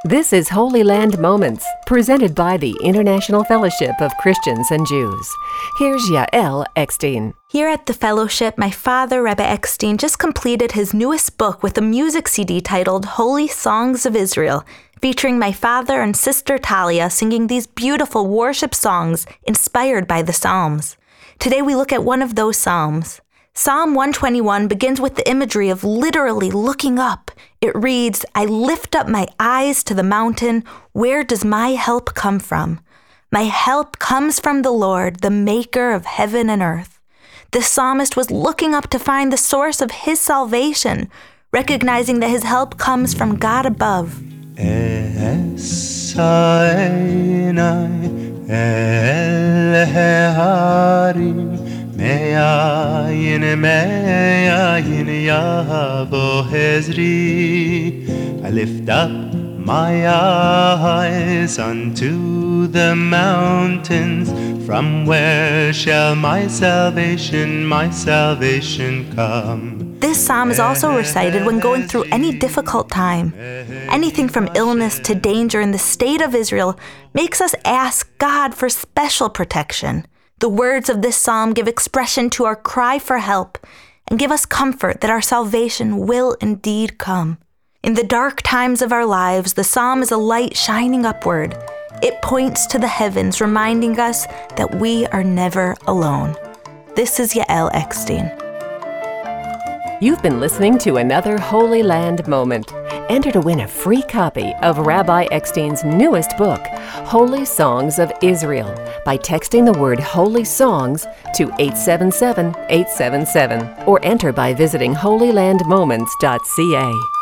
This is Holy Land Moments, presented by the International Fellowship of Christians and Jews. Here's Yael Eckstein. Here at the Fellowship, my father, Rebbe Eckstein, just completed his newest book with a music CD titled Holy Songs of Israel, featuring my father and sister Talia singing these beautiful worship songs inspired by the Psalms. Today we look at one of those Psalms. Psalm 121 begins with the imagery of literally looking up. It reads, "I lift up my eyes to the mountain. Where does my help come from? My help comes from the Lord, the maker of heaven and earth." The psalmist was looking up to find the source of his salvation, recognizing that his help comes from God above. Me'ayin yavo hezri. I lift up my eyes unto the mountains. From where shall my salvation come? This psalm is also recited when going through any difficult time. Anything from illness to danger in the state of Israel makes us ask God for special protection. The words of this psalm give expression to our cry for help and give us comfort that our salvation will indeed come. In the dark times of our lives, the psalm is a light shining upward. It points to the heavens, reminding us that we are never alone. This is Yael Eckstein. You've been listening to another Holy Land Moment. Enter to win a free copy of Rabbi Eckstein's newest book, Holy Songs of Israel, by texting the word Holy Songs to 877-877 or enter by visiting holylandmoments.ca.